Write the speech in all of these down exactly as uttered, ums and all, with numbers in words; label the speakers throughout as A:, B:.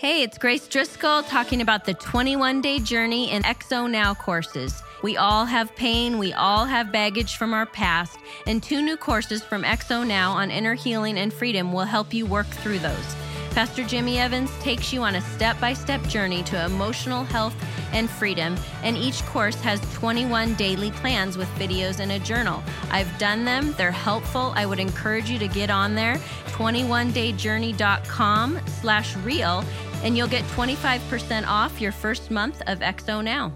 A: Hey, it's Grace Driscoll talking about the twenty-one day journey in X O Now courses. We all have pain, we all have baggage from our past, and two new courses from X O Now on inner healing and freedom will help you work through those. Pastor Jimmy Evans takes you on a step-by-step journey to emotional health and freedom, and each course has twenty-one daily plans with videos and a journal. I've done them. They're helpful. I would encourage you to get on there, twenty-one day journey dot com slash real, and you'll get twenty-five percent off your first month of X O Now.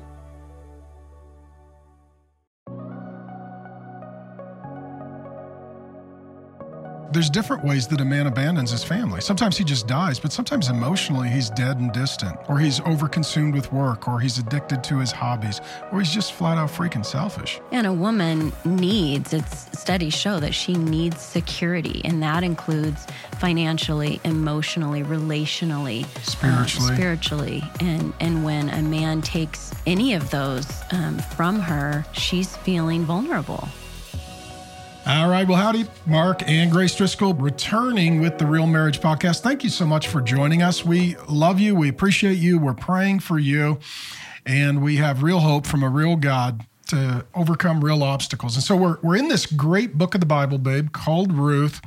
B: There's different ways that a man abandons his family. Sometimes he just dies, but sometimes emotionally he's dead and distant, or he's overconsumed with work, or he's addicted to his hobbies, or he's just flat out freaking selfish.
A: And a woman needs, it's studies show that she needs security, and that includes financially, emotionally, relationally,
B: spiritually.
A: Uh, spiritually. And, and when a man takes any of those um, from her, she's feeling vulnerable.
B: All right. Well, howdy, Mark and Grace Driscoll, returning with the Real Marriage Podcast. Thank you so much for joining us. We love you. We appreciate you. We're praying for you. And we have real hope from a real God to overcome real obstacles. And so we're we're in this great book of the Bible, babe, called Ruth.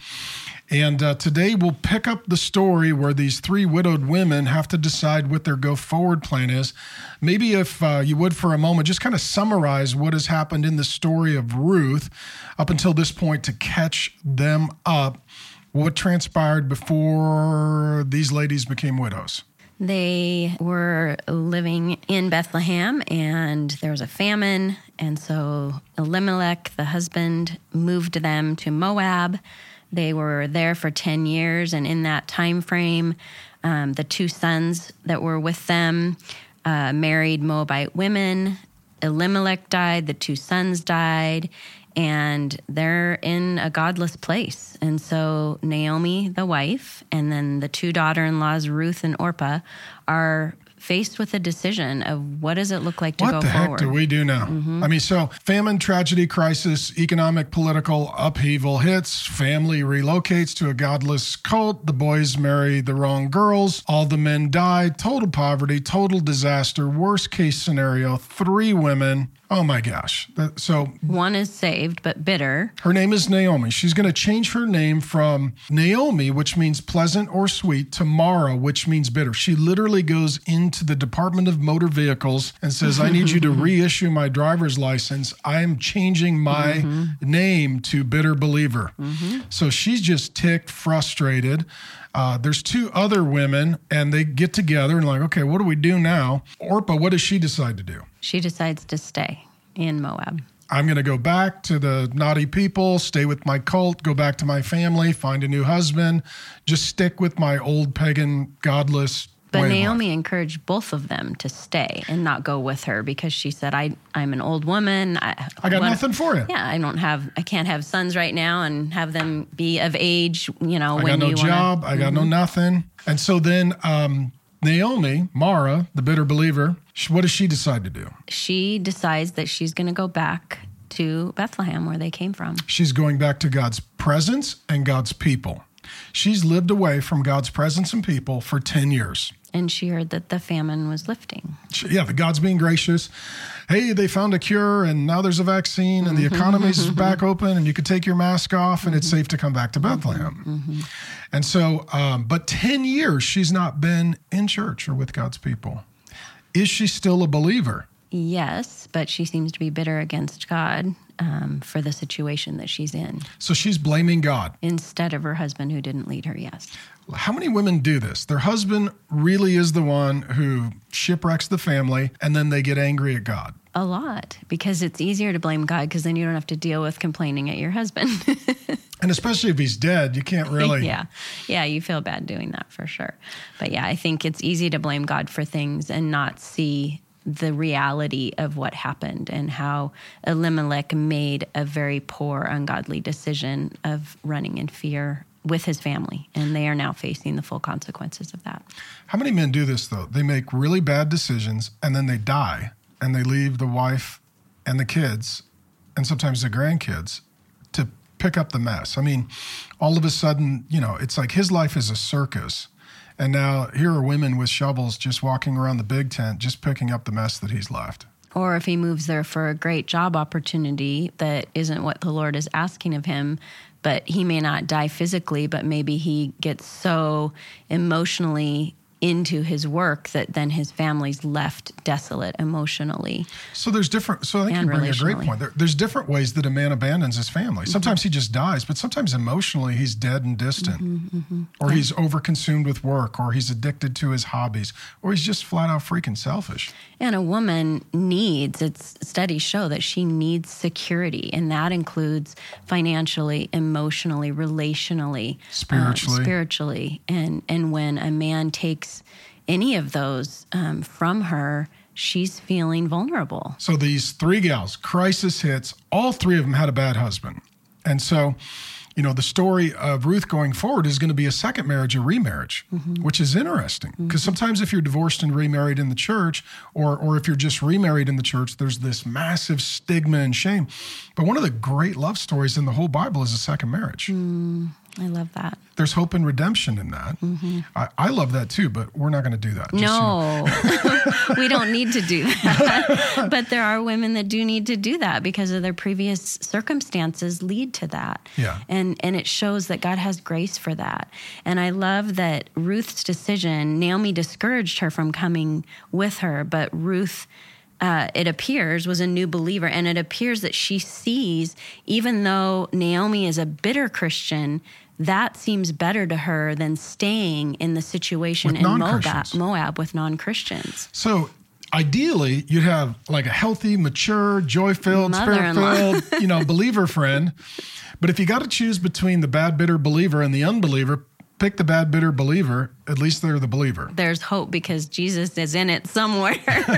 B: And uh, today we'll pick up the story where these three widowed women have to decide what their go-forward plan is. Maybe if uh, you would for a moment, just kind of summarize what has happened in the story of Ruth up until this point to catch them up. What transpired before these ladies became widows?
A: They were living in Bethlehem, and there was a famine. And so Elimelech, the husband, moved them to Moab. They were there for ten years, and in that time frame, um, the two sons that were with them uh, married Moabite women. Elimelech died, the two sons died, and they're in a godless place. And so Naomi, the wife, and then the two daughter-in-laws, Ruth and Orpah, are faced with a decision of what does it look like to
B: what
A: go
B: the
A: forward.
B: Heck do we do now? Mm-hmm. I mean, so famine, tragedy, crisis, economic, political upheaval hits, family relocates to a godless cult, the boys marry the wrong girls, all the men die, total poverty, total disaster, worst case scenario, three women. Oh my gosh. That, so
A: one is saved, but bitter.
B: Her name is Naomi. She's going to change her name from Naomi, which means pleasant or sweet, to Mara, which means bitter. She literally goes into the Department of Motor Vehicles and says, I need you to reissue my driver's license. I'm changing my mm-hmm. name to Bitter Believer. Mm-hmm. So she's just ticked, frustrated. Uh, there's two other women, and they get together and like, okay, what do we do now? Orpah, what does she decide to do?
A: She decides to stay in Moab.
B: I'm going to go back to the naughty people, stay with my cult, go back to my family, find a new husband, just stick with my old pagan, godless
A: But
B: way
A: Naomi
B: of life.
A: encouraged both of them to stay and not go with her because she said, I, I'm an old woman. I,
B: I got
A: what,
B: nothing for you.
A: Yeah, I don't have, I can't have sons right now and have them be of age, you know,
B: I
A: when
B: got no
A: you
B: job.
A: wanna,
B: I got
A: mm-hmm.
B: no nothing. And so then um, Naomi, Mara, the bitter believer, she, what does she decide to do?
A: She decides that she's going to go back to Bethlehem where they came from.
B: She's going back to God's presence and God's people. She's lived away from God's presence and people for ten years.
A: And she heard that the famine was lifting.
B: She, yeah, the God's being gracious. Hey, they found a cure and now there's a vaccine and the economy's back open and you can take your mask off and it's safe to come back to Bethlehem.
A: Mm-hmm.
B: And so, um, but ten years she's not been in church or with God's people. Is she still a believer?
A: Yes, but she seems to be bitter against God um, for the situation that she's in.
B: So she's blaming God.
A: Instead of her husband who didn't lead her, yes.
B: How many women do this? Their husband really is the one who shipwrecks the family, and then they get angry at God.
A: A lot, because it's easier to blame God because then you don't have to deal with complaining at your husband.
B: And especially if he's dead, you can't really...
A: yeah, yeah, you feel bad doing that for sure. But yeah, I think it's easy to blame God for things and not see the reality of what happened and how Elimelech made a very poor, ungodly decision of running in fear with his family, and they are now facing the full consequences of that.
B: How many men do this, though? They make really bad decisions, and then they die, and they leave the wife and the kids, and sometimes the grandkids, to pick up the mess. I mean, all of a sudden, you know, it's like his life is a circus, And now here are women with shovels just walking around the big tent, just picking up the mess that he's left.
A: Or if he moves there for a great job opportunity that isn't what the Lord is asking of him, but he may not die physically, but maybe he gets so emotionally into his work that then his family's left desolate emotionally.
B: So there's different, so I think you bring a great point. There, there's different ways that a man abandons his family. Sometimes mm-hmm. he just dies, but sometimes emotionally he's dead and distant, mm-hmm, mm-hmm. or yeah. he's overconsumed with work, or he's addicted to his hobbies, or he's just flat out freaking selfish.
A: And a woman needs, it's studies show that she needs security, and that includes financially, emotionally, relationally,
B: spiritually,
A: uh, spiritually. And, and when a man takes any of those um, from her, she's feeling vulnerable.
B: So these three gals, crisis hits, all three of them had a bad husband. And so, you know, the story of Ruth going forward is going to be a second marriage, a remarriage, mm-hmm. which is interesting. Because mm-hmm. sometimes if you're divorced and remarried in the church, or or if you're just remarried in the church, there's this massive stigma and shame. But one of the great love stories in the whole Bible is a second marriage.
A: Mm, I love that.
B: There's hope and redemption in that. Mm-hmm. I, I love that too, but we're not going to do that.
A: Just, no, you know. We don't need to do that. But there are women that do need to do that because of their previous circumstances lead to that.
B: Yeah.
A: And, and it shows that God has grace for that. And I love that Ruth's decision, Naomi discouraged her from coming with her, but Ruth, Uh, it appears, was a new believer. And it appears that she sees, even though Naomi is a bitter Christian, that seems better to her than staying in the situation in Moab, Moab with non-Christians.
B: So ideally, you'd have like a healthy, mature, joy-filled, spirit-filled, you know, believer friend. But if you got to choose between the bad, bitter believer and the unbeliever, pick the bad, bitter believer. At least they're the believer.
A: There's hope because Jesus is in it somewhere.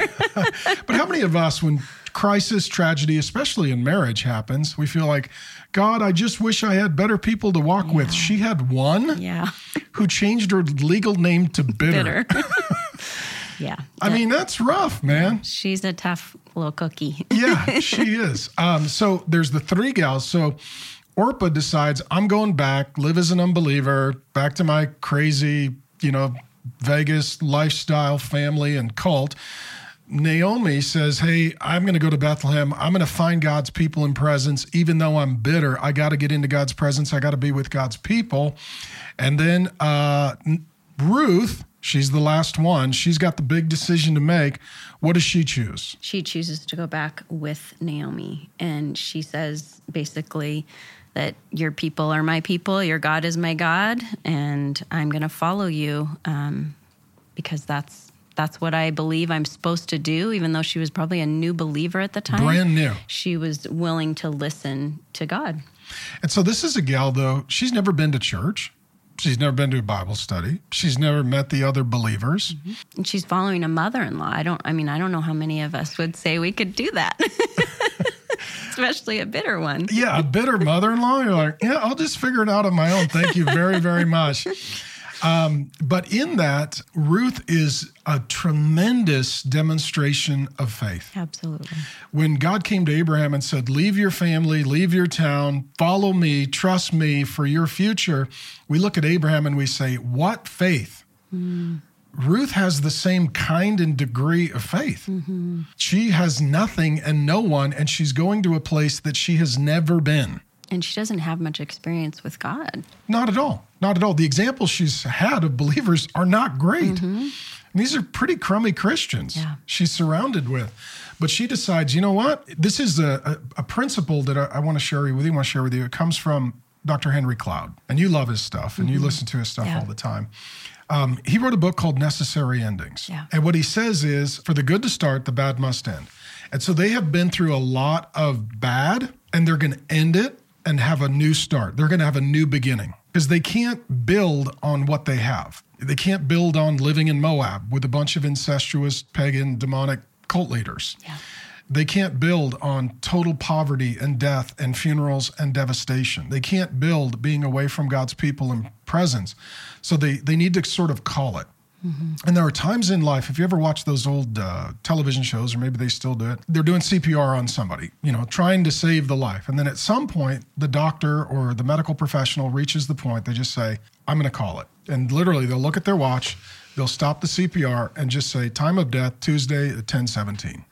B: But how many of us, when crisis, tragedy, especially in marriage happens, we feel like, God, I just wish I had better people to walk yeah. with. She had one
A: yeah.
B: who changed her legal name to Bitter.
A: Bitter. Yeah.
B: I mean, that's rough, man.
A: She's a tough little cookie.
B: Yeah, she is. Um, so there's the three gals. So Orpah decides, I'm going back, live as an unbeliever, back to my crazy, you know, Vegas lifestyle, family, and cult. Naomi says, hey, I'm going to go to Bethlehem. I'm going to find God's people and presence. Even though I'm bitter, I got to get into God's presence. I got to be with God's people. And then uh, Ruth, she's the last one. She's got the big decision to make. What does she choose?
A: She chooses to go back with Naomi. And she says, basically, that your people are my people, your God is my God, and I'm going to follow you um, because that's that's what I believe I'm supposed to do, even though she was probably a new believer at the time.
B: Brand new.
A: She was willing to listen to God.
B: And so this is a gal, though, she's never been to church. She's never been to a Bible study. She's never met the other believers.
A: Mm-hmm. And she's following a mother-in-law. I don't, I mean, I don't know how many of us would say we could do that. Especially a bitter one.
B: Yeah, a bitter mother-in-law. You're like, yeah, I'll just figure it out on my own. Thank you very, very much. Um, but in that, Ruth is a tremendous demonstration of faith.
A: Absolutely.
B: When God came to Abraham and said, leave your family, leave your town, follow me, trust me for your future, we look at Abraham and we say, what faith? Mm. Ruth has the same kind and degree of faith. Mm-hmm. She has nothing and no one, and she's going to a place that she has never been.
A: And she doesn't have much experience with God.
B: Not at all. Not at all. The examples she's had of believers are not great. Mm-hmm. These are pretty crummy Christians
A: yeah.
B: she's surrounded with. But she decides, you know what? This is a, a, a principle that I, I want to share with you. I want to share with you. It comes from Doctor Henry Cloud. And you love his stuff, and mm-hmm. you listen to his stuff yeah. all the time. Um, he wrote a book called Necessary Endings.
A: Yeah.
B: And what he says is, for the good to start, the bad must end. And so they have been through a lot of bad, and they're going to end it and have a new start. They're going to have a new beginning because they can't build on what they have. They can't build on living in Moab with a bunch of incestuous, pagan, demonic cult leaders.
A: Yeah.
B: They can't build on total poverty and death and funerals and devastation. They can't build being away from God's people and presence. So they, they need to sort of call it. Mm-hmm. And there are times in life, if you ever watch those old uh, television shows, or maybe they still do it, they're doing C P R on somebody, you know, trying to save the life. And then at some point, the doctor or the medical professional reaches the point, they just say, I'm going to call it. And literally, they'll look at their watch, they'll stop the C P R and just say, time of death, Tuesday at ten seventeen.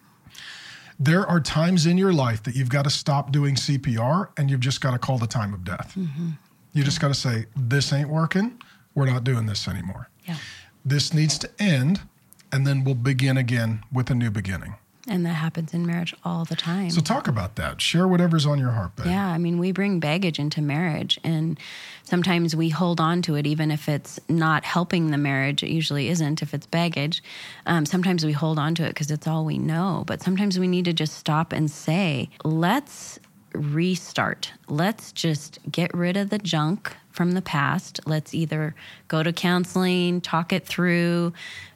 B: There are times in your life that you've got to stop doing C P R and you've just got to call the time of death. Mm-hmm. You just got to say, this ain't working. We're not doing this anymore.
A: Yeah.
B: This needs to end, and then we'll begin again with a new beginning.
A: And that happens in marriage all the time.
B: So talk about that. Share whatever's on your heart, babe.
A: Yeah, I mean, we bring baggage into marriage, and sometimes we hold on to it even if it's not helping the marriage. It usually isn't if it's baggage. Um, sometimes we hold on to it because it's all we know. But sometimes we need to just stop and say, let's restart. Let's just get rid of the junk from the past. Let's either go to counseling, talk it through,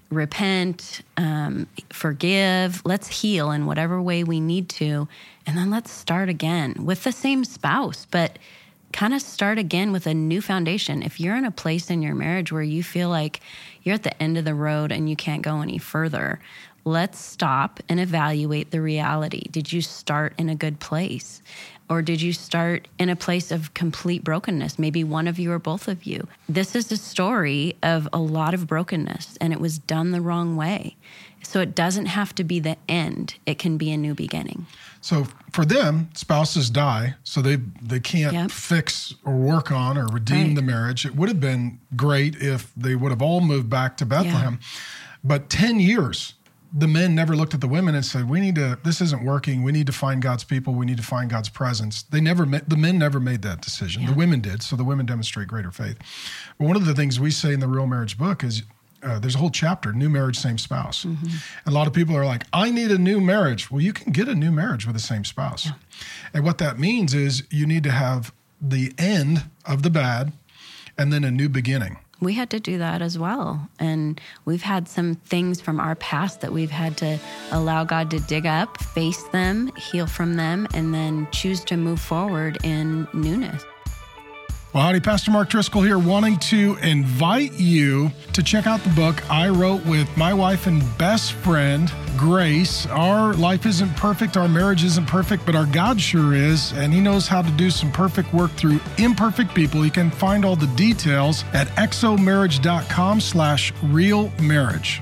A: repent, um, forgive. Let's heal in whatever way we need to. And then let's start again with the same spouse, but kind of start again with a new foundation. If you're in a place in your marriage where you feel like you're at the end of the road and you can't go any further, let's stop and evaluate the reality. Did you start in a good place? Or did you start in a place of complete brokenness? Maybe one of you or both of you. This is a story of a lot of brokenness, and it was done the wrong way. So it doesn't have to be the end. It can be a new beginning.
B: So for them, spouses die, so they they can't
A: Yep.
B: fix or work on or redeem
A: Right.
B: the marriage. It would have been great if they would have all moved back to Bethlehem. But ten years, the men never looked at the women and said, we need to, this isn't working. We need to find God's people. We need to find God's presence. They never, ma- the men never made that decision.
A: Yeah.
B: The women did. So the women demonstrate greater faith. But one of the things we say in the Real Marriage book is, uh, there's a whole chapter, new marriage, same spouse. Mm-hmm. And a lot of people are like, I need a new marriage. Well, you can get a new marriage with the same spouse. Yeah. And what that means is you need to have the end of the bad and then a new beginning.
A: We had to do that as well. And we've had some things from our past that we've had to allow God to dig up, face them, heal from them, and then choose to move forward in newness.
B: Well, howdy, Pastor Mark Driscoll here, wanting to invite you to check out the book I wrote with my wife and best friend, Grace. Our life isn't perfect, our marriage isn't perfect, but our God sure is, and He knows how to do some perfect work through imperfect people. You can find all the details at exomarriage.com slash real marriage.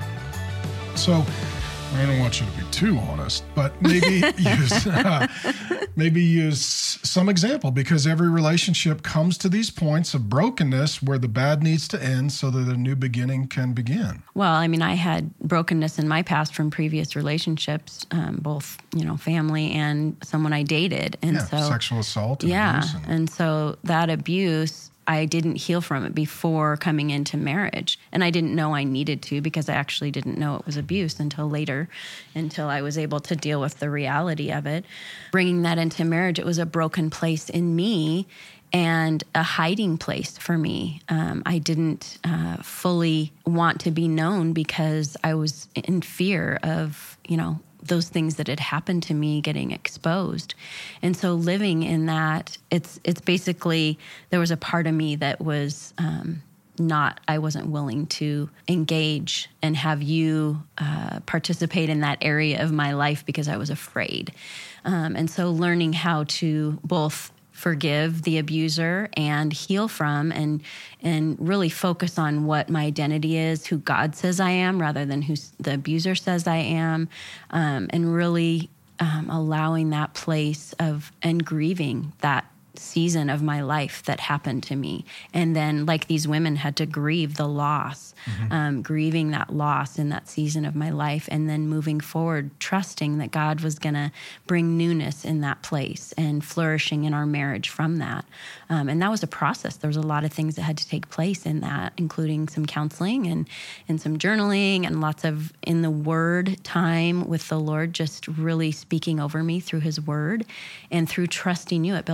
B: So, I don't want you to be too honest, but maybe use uh, maybe use some example, because every relationship comes to these points of brokenness where the bad needs to end so that a new beginning can begin.
A: Well, I mean, I had brokenness in my past from previous relationships, um, both, you know, family and someone I dated. And
B: yeah,
A: so
B: sexual assault and
A: yeah.
B: abuse. And,
A: and so that abuse, I didn't heal from it before coming into marriage. And I didn't know I needed to, because I actually didn't know it was abuse until later, until I was able to deal with the reality of it. Bringing that into marriage, it was a broken place in me and a hiding place for me. Um, I didn't uh, fully want to be known because I was in fear of, you know, those things that had happened to me getting exposed. And so living in that, it's it's basically, there was a part of me that was um, not, I wasn't willing to engage and have you uh, participate in that area of my life because I was afraid. Um, and so learning how to both forgive the abuser and heal from, and and really focus on what my identity is, who God says I am, rather than who the abuser says I am, um, and really um, allowing that place of and grieving that season of my life that happened to me. And then, like these women had to grieve the loss, mm-hmm. um, grieving that loss in that season of my life, and then moving forward, trusting that God was going to bring newness in that place and flourishing in our marriage from that. Um, and that was a process. There was a lot of things that had to take place in that, including some counseling and, and some journaling and lots of in the Word time with the Lord, just really speaking over me through His Word, and through trusting you. It built trust in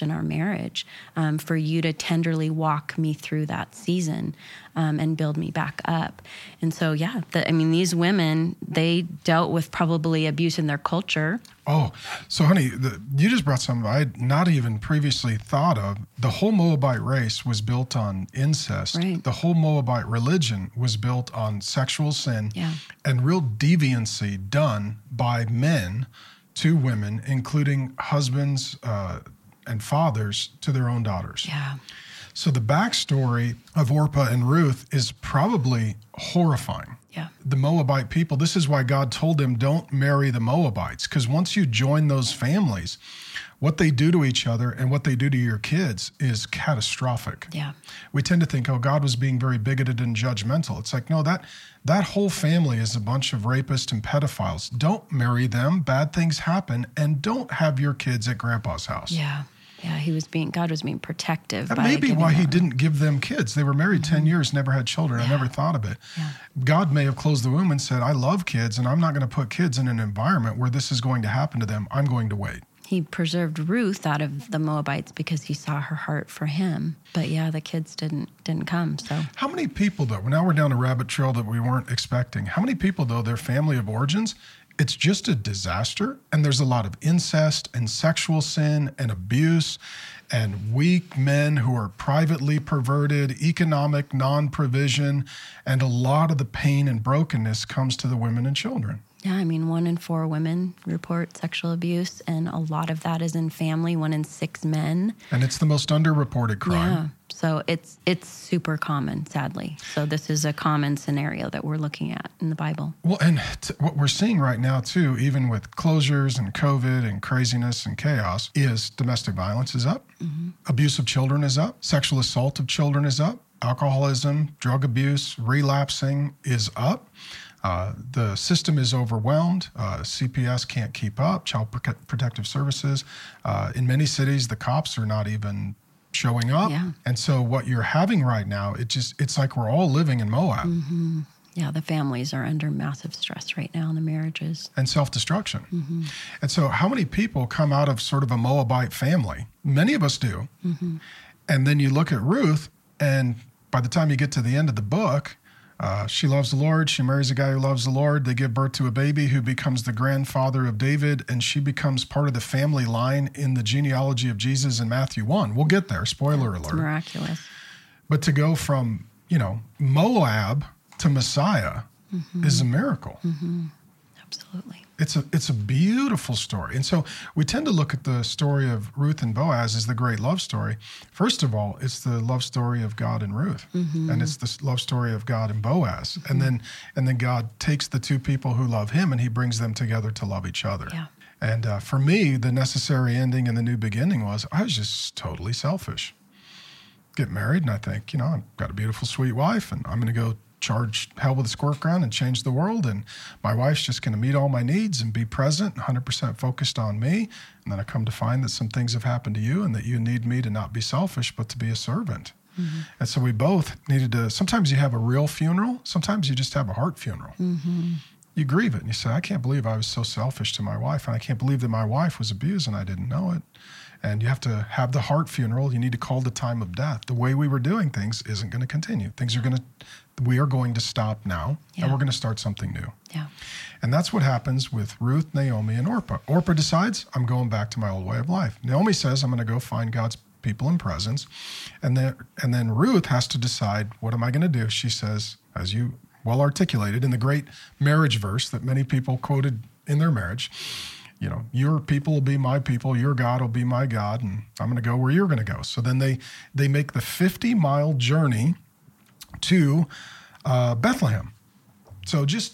A: in our marriage, um, for you to tenderly walk me through that season um, and build me back up. And so, yeah, the, I mean, these women, they dealt with probably abuse in their culture.
B: Oh, so honey, the, you just brought something I had not even previously thought of. The whole Moabite race was built on incest.
A: Right.
B: The whole Moabite religion was built on sexual sin
A: Yeah.
B: and real deviancy done by men to women, including husbands uh, and fathers to their own daughters.
A: Yeah.
B: So the backstory of Orpah and Ruth is probably horrifying.
A: Yeah.
B: The Moabite people, this is why God told them, don't marry the Moabites, because once you join those families, what they do to each other and what they do to your kids is catastrophic.
A: Yeah.
B: We tend to think, oh, God was being very bigoted and judgmental. It's like, no, that that whole family is a bunch of rapists and pedophiles. Don't marry them. Bad things happen. And don't have your kids at grandpa's house.
A: Yeah. Yeah, he was being, God was being protective.
B: That
A: by
B: may be
A: giving
B: why he
A: them-
B: didn't give them kids. They were married mm-hmm. ten years, never had children.
A: Yeah.
B: I never thought of it.
A: Yeah.
B: God may have closed the womb and said, I love kids, and I'm not going to put kids in an environment where this is going to happen to them. I'm going to wait.
A: He preserved Ruth out of the Moabites because he saw her heart for him. But yeah, the kids didn't didn't come. So
B: How many people, though, now we're down a rabbit trail that we weren't expecting. How many people, though, their family of origins, it's just a disaster, and there's a lot of incest and sexual sin and abuse and weak men who are privately perverted, economic non-provision, and a lot of the pain and brokenness comes to the women and children.
A: yeah, I mean, one in four women report sexual abuse, and a lot of that is in family. One in six men.
B: And it's the most underreported crime.
A: Yeah, so it's it's super common, sadly. So this is a common scenario that we're looking at in the Bible.
B: Well, and t- what we're seeing right now, too, even with closures and COVID and craziness and chaos, is domestic violence is up. Mm-hmm. Abuse of children is up. Sexual assault of children is up. Alcoholism, drug abuse, relapsing is up. Uh, the system is overwhelmed. Uh, C P S can't keep up. Child Pro- Protective Services. Uh, in many cities, the cops are not even showing up.
A: Yeah.
B: And so what you're having right now, it just it's like we're all living in Moab.
A: Mm-hmm. Yeah, the families are under massive stress right now in the marriages.
B: And self-destruction.
A: Mm-hmm.
B: And so how many people come out of sort of a Moabite family? Many of us do.
A: Mm-hmm.
B: And then you look at Ruth, and by the time you get to the end of the book, uh, she loves the Lord. She marries a guy who loves the Lord. They give birth to a baby who becomes the grandfather of David, and she becomes part of the family line in the genealogy of Jesus in Matthew one. We'll get there. Spoiler
A: It's
B: alert.
A: miraculous.
B: But to go from, you know, Moab to Messiah mm-hmm. is a miracle.
A: Mm-hmm. Absolutely.
B: It's a it's a beautiful story. And so we tend to look at the story of Ruth and Boaz as the great love story. First of all, it's the love story of God and Ruth. Mm-hmm. And it's the love story of God and Boaz. Mm-hmm. And then and then God takes the two people who love him and he brings them together to love each other.
A: Yeah.
B: And uh, for me, the necessary ending and the new beginning was I was just totally selfish. Get married and I think, you know, I've got a beautiful, sweet wife and I'm going to go charge hell with a squirt gun and change the world. And my wife's just going to meet all my needs and be present, one hundred percent focused on me. And then I come to find that some things have happened to you and that you need me to not be selfish, but to be a servant. Mm-hmm. And so we both needed to, sometimes you have a real funeral. Sometimes you just have a heart funeral. Mm-hmm. You grieve it and you say, I can't believe I was so selfish to my wife. And I can't believe that my wife was abused and I didn't know it. And you have to have the heart funeral. You need to call the time of death. The way we were doing things isn't going to continue. Things are going to, we are going to stop now,
A: yeah.
B: and we're going to start something new.
A: Yeah.
B: And that's what happens with Ruth, Naomi, and Orpah. Orpah decides, I'm going back to my old way of life. Naomi says, I'm going to go find God's people and presence. And then, and then Ruth has to decide, what am I going to do? She says, as you well articulated in the great marriage verse that many people quoted in their marriage, you know, your people will be my people, your God will be my God, and I'm going to go where you're going to go. So then they they make the fifty-mile journey to uh, Bethlehem. So just,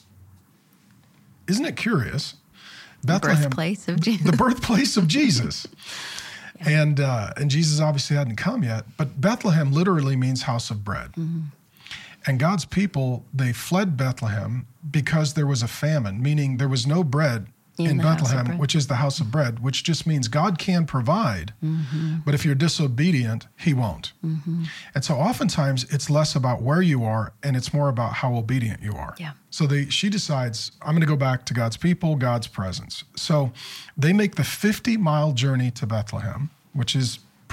B: isn't it curious? Bethlehem,
A: birthplace of Jesus.
B: The birthplace of Jesus. Yeah. And uh, and Jesus obviously hadn't come yet, but Bethlehem literally means house of bread. Mm-hmm. And God's people, they fled Bethlehem because there was a famine, meaning there was no bread in, in Bethlehem, which is the house of bread, which just means God can provide, mm-hmm. but if you're disobedient, he won't. Mm-hmm. And so oftentimes it's less about where you are and it's more about how obedient you are.
A: Yeah.
B: So they, she decides, I'm going to go back to God's people, God's presence. So they make the fifty-mile journey to Bethlehem, which is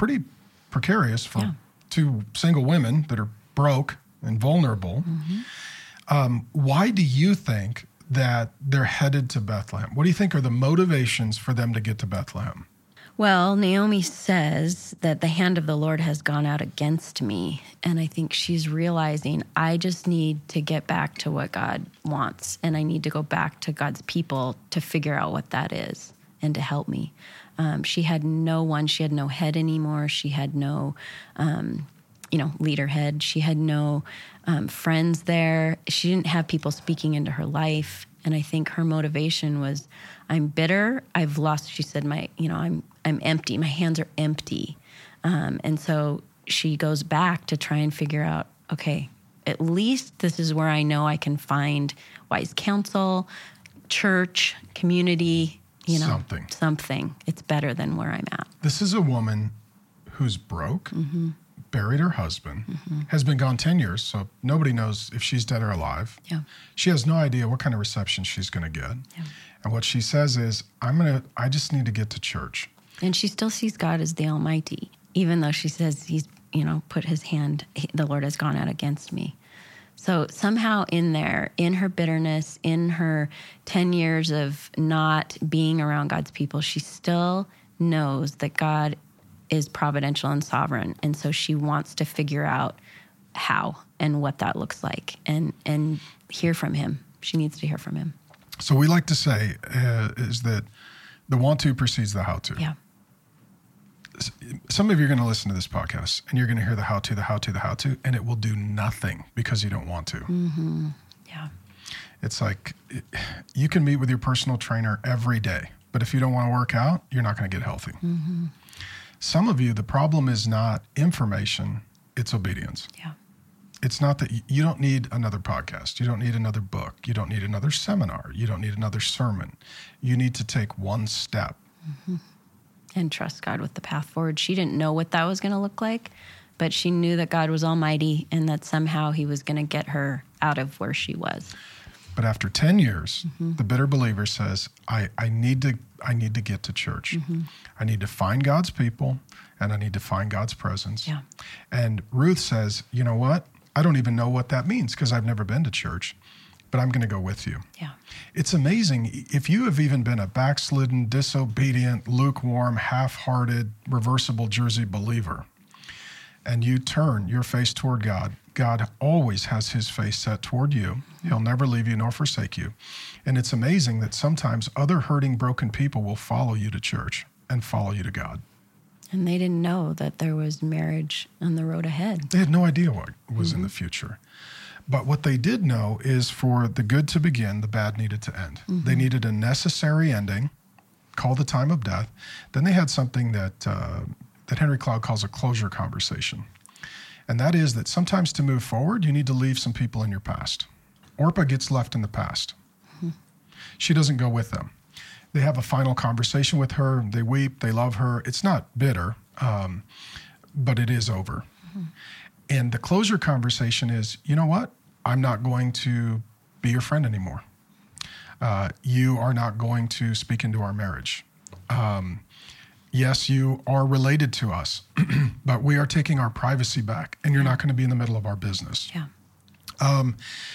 B: pretty precarious for
A: Yeah.
B: two single women that are broke and vulnerable.
A: Mm-hmm.
B: Um, why do you think that they're headed to Bethlehem? What do you think are the motivations for them to get to Bethlehem?
A: Well, Naomi says that the hand of the Lord has gone out against me. And I think she's realizing I just need to get back to what God wants. And I need to go back to God's people to figure out what that is and to help me. Um, she had no one. She had no head anymore. She had no, um, you know, leader head. She had no um, friends there. She didn't have people speaking into her life. And I think her motivation was, I'm bitter. I've lost, she said, my, you know, I'm, I'm empty. My hands are empty. Um, and so she goes back to try and figure out, okay, at least this is where I know I can find wise counsel, church, community, you know,
B: Something.
A: something. It's better than where I'm at.
B: This is a woman who's broke,
A: Mm-hmm.
B: buried her husband,
A: Mm-hmm.
B: has been gone ten years, so nobody knows if she's dead or alive.
A: Yeah.
B: She has no idea what kind of reception she's going to get.
A: Yeah.
B: And what she says is, I'm going to, I just need to get to church.
A: And she still sees God as the Almighty, even though she says he's, you know, put his hand, the Lord has gone out against me. So somehow in there, in her bitterness, in her ten years of not being around God's people, she still knows that God is providential and sovereign. And so she wants to figure out how and what that looks like and, and hear from him. She needs to hear from him.
B: So we like to say uh, is that the want to precedes the how to.
A: Yeah.
B: Some of you are going to listen to this podcast and you're going to hear the how to, the how to, the how to, and it will do nothing because you don't want to.
A: Mm-hmm. Yeah.
B: It's like you can meet with your personal trainer every day, but if you don't want to work out, you're not going to get healthy.
A: Mm-hmm.
B: Some of you, the problem is not information, it's obedience.
A: Yeah.
B: It's not that you, you don't need another podcast. You don't need another book. You don't need another seminar. You don't need another sermon. You need to take one step.
A: Mm-hmm. And trust God with the path forward. She didn't know what that was going to look like, but she knew that God was almighty and that somehow he was going to get her out of where she was.
B: But after ten years,
A: Mm-hmm.
B: the bitter believer says, I, I need to I need to get to church.
A: Mm-hmm.
B: I need to find God's people and I need to find God's presence.
A: Yeah.
B: And Ruth says, you know what? I don't even know what that means because I've never been to church, but I'm going to go with you.
A: Yeah.
B: It's amazing. If you have even been a backslidden, disobedient, lukewarm, half-hearted, reversible Jersey believer, and you turn your face toward God, God always has his face set toward you. He'll never leave you nor forsake you. And it's amazing that sometimes other hurting, broken people will follow you to church and follow you to God.
A: And they didn't know that there was marriage on the road ahead.
B: They had no idea what was in the future. But what they did know is for the good to begin, the bad needed to end. Mm-hmm. They needed a necessary ending called the time of death. Then they had something that uh, that Henry Cloud calls a closure conversation. And that is that sometimes to move forward, you need to leave some people in your past. Orpah gets left in the past. Mm-hmm. She doesn't go with them. They have a final conversation with her. They weep. They love her. It's not bitter, um, but it is over. Mm-hmm. And the closure conversation is, you know what? I'm not going to be your friend anymore. Uh, you are not going to speak into our marriage. Um, yes, you are related to us, but we are taking our privacy back, and you're not going to be in the middle of our business.
A: Yeah.
B: Um,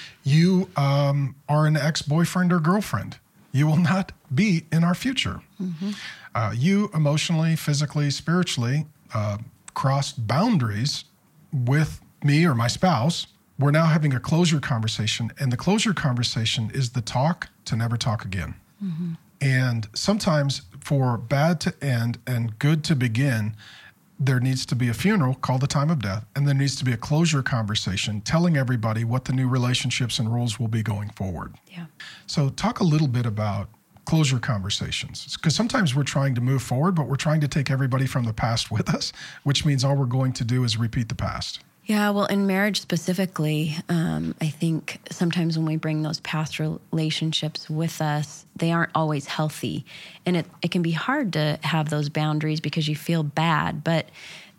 B: you um, are an ex-boyfriend or girlfriend. You will not be in our future. Mm-hmm. Uh, you emotionally, physically, spiritually uh, crossed boundaries with me or my spouse. We're now having a closure conversation, and the closure conversation is the talk to never talk again. Mm-hmm. And sometimes for bad to end and good to begin, there needs to be a funeral called the time of death, and there needs to be a closure conversation telling everybody what the new relationships and rules will be going forward.
A: Yeah.
B: So talk a little bit about closure conversations, because sometimes we're trying to move forward, but we're trying to take everybody from the past with us, which means all we're going to do is repeat the past.
A: Yeah, well, in marriage specifically, um, I think sometimes when we bring those past relationships with us, they aren't always healthy. And it, it can be hard to have those boundaries because you feel bad. But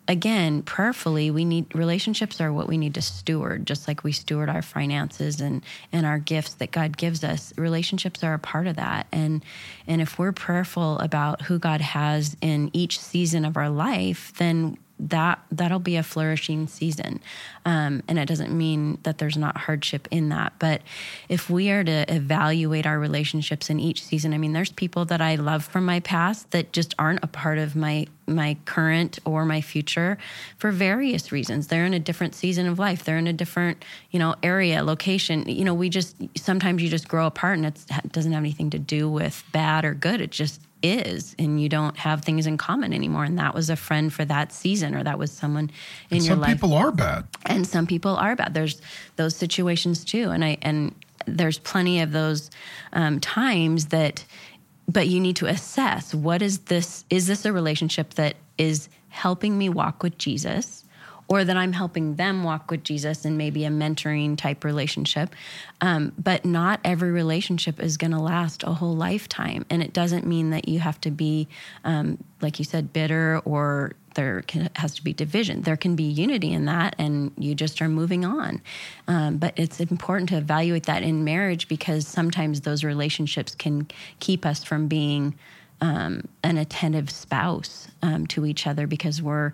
A: again, prayerfully, we need relationships are what we need to steward, just like we steward our finances and, and our gifts that God gives us. Relationships are a part of that. And, and if we're prayerful about who God has in each season of our life, then that, that'll be a flourishing season. Um, and it doesn't mean that there's not hardship in that. But if we are to evaluate our relationships in each season, I mean, there's people that I love from my past that just aren't a part of my my current or my future for various reasons. They're in a different season of life. They're in a different, you know, area, location. You know, we just, sometimes you just grow apart, and it's, it doesn't have anything to do with bad or good. It just is, and you don't have things in common anymore. And that was a friend for that season, or that was someone in
B: and
A: your
B: some
A: life.
B: Some people are bad.
A: And some people are bad. There's those situations too. And I, and there's plenty of those um, times that, but you need to assess, what is this, is this a relationship that is helping me walk with Jesus, or that I'm helping them walk with Jesus in maybe a mentoring type relationship? Um, but not every relationship is going to last a whole lifetime. And it doesn't mean that you have to be, um, like you said, bitter, or there can, has to be division. There can be unity in that, and you just are moving on. Um, but it's important to evaluate that in marriage, because sometimes those relationships can keep us from being um, an attentive spouse um, to each other, because we're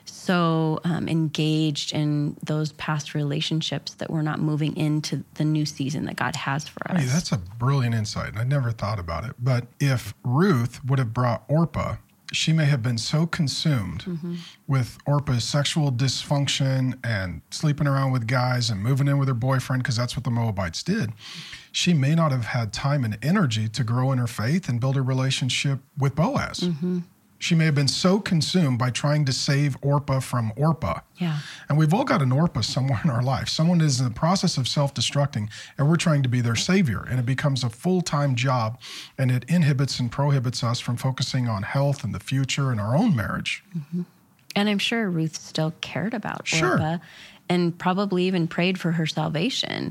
A: so um, engaged in those past relationships that we're not moving into the new season that God has for us.
B: Hey, that's a brilliant insight, and I never thought about it. But if Ruth would have brought Orpah, she may have been so consumed mm-hmm. with Orpah's sexual dysfunction and sleeping around with guys and moving in with her boyfriend, because that's what the Moabites did. She may not have had time and energy to grow in her faith and build a relationship with Boaz. Mm-hmm. She may have been so consumed by trying to save Orpah from Orpah.
A: Yeah.
B: And we've all got an Orpah somewhere in our life. Someone is in the process of self-destructing, and we're trying to be their savior. And it becomes a full-time job, and it inhibits and prohibits us from focusing on health and the future and our own marriage.
A: Mm-hmm. And I'm sure Ruth still cared about
B: sure.
A: Orpah, and probably even prayed for her salvation.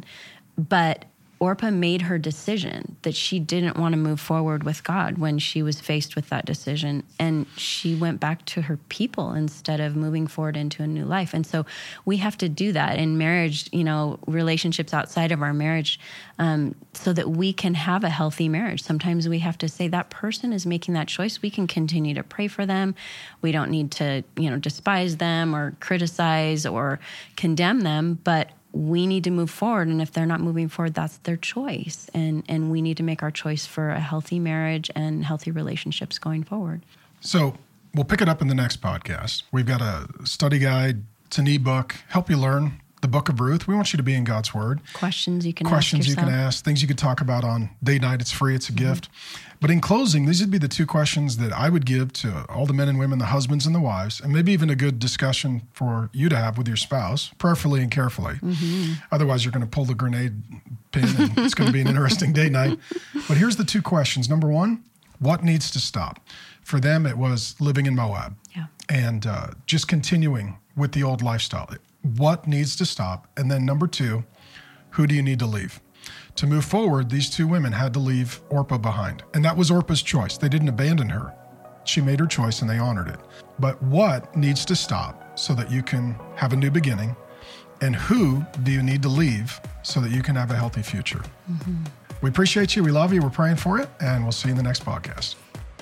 A: But Orpah made her decision that she didn't want to move forward with God when she was faced with that decision. And she went back to her people instead of moving forward into a new life. And so we have to do that in marriage, you know, relationships outside of our marriage, um, so that we can have a healthy marriage. Sometimes we have to say, that person is making that choice. We can continue to pray for them. We don't need to, you know, despise them or criticize or condemn them, but we need to move forward. And if they're not moving forward, that's their choice. And and we need to make our choice for a healthy marriage and healthy relationships going forward.
B: So we'll pick it up in the next podcast. We've got a study guide. It's an ebook, help you learn the book of Ruth. We want you to be in God's word.
A: Questions you can
B: Questions
A: ask yourself.
B: you can ask, things you could talk about on date night. It's free. It's a mm-hmm. gift. But in closing, these would be the two questions that I would give to all the men and women, the husbands and the wives, and maybe even a good discussion for you to have with your spouse, prayerfully and carefully. Mm-hmm. Otherwise, you're going to pull the grenade pin, and it's going to be an interesting date night. But here's the two questions. Number one, what needs to stop? For them, it was living in Moab
A: yeah.
B: and uh, just continuing with the old lifestyle. What needs to stop? And then number two, who do you need to leave? To move forward, these two women had to leave Orpah behind. And that was Orpah's choice. They didn't abandon her. She made her choice and they honored it. But what needs to stop so that you can have a new beginning? And who do you need to leave so that you can have a healthy future? Mm-hmm. We appreciate you. We love you. We're praying for it. And we'll see you in the next podcast.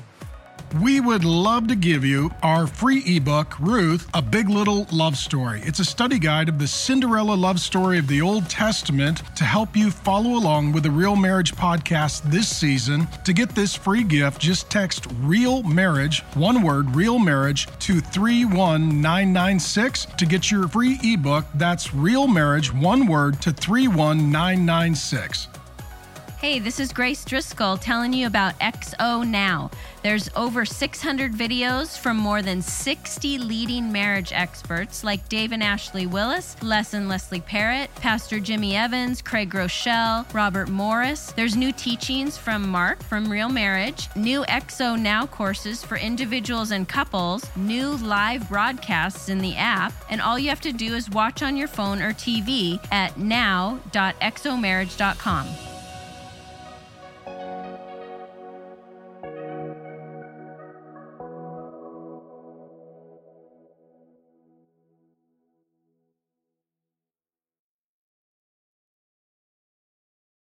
B: We would love to give you our free ebook, Ruth, A Big Little Love Story. It's a study guide of the Cinderella love story of the Old Testament to help you follow along with the Real Marriage podcast this season. To get this free gift, just text Real Marriage, one word, Real Marriage, to three one nine nine six to get your free ebook. That's Real Marriage, one word, to three one nine nine six.
A: Hey, this is Grace Driscoll telling you about X O Now. There's over six hundred videos from more than sixty leading marriage experts like Dave and Ashley Willis, Les and Leslie Parrott, Pastor Jimmy Evans, Craig Rochelle, Robert Morris. There's new teachings from Mark from Real Marriage, new X O Now courses for individuals and couples, new live broadcasts in the app, and all you have to do is watch on your phone or T V at now dot x o marriage dot com.